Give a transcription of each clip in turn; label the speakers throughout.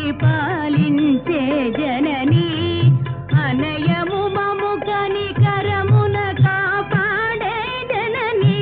Speaker 1: పరిపాలించే జననీ అనయము మము కనికరమున కాపాడే జననీ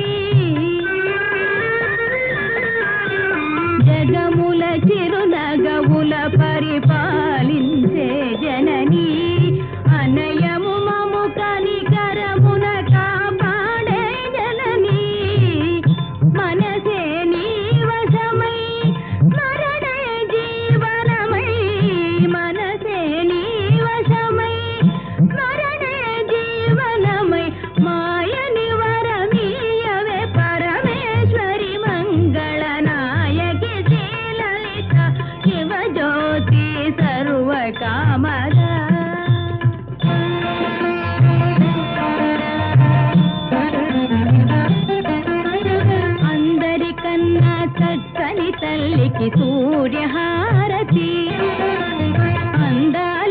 Speaker 1: జగముల చిరునగవుల పరిపాలించే జననీ అనయము మము కనికరమున కాపాడే జననీ మనసే నీ వశమై మరణే జీవనమై మనసే నీ వశమై మరణే జీవనమై మాయని వరమీయవే పరమేశ్వరి మంగళనాయకి శ్రీలలిత శివజ్యోతి సర్వకామద అందరికన్నా చక్కని తల్లికి సూర్యహారతి అందా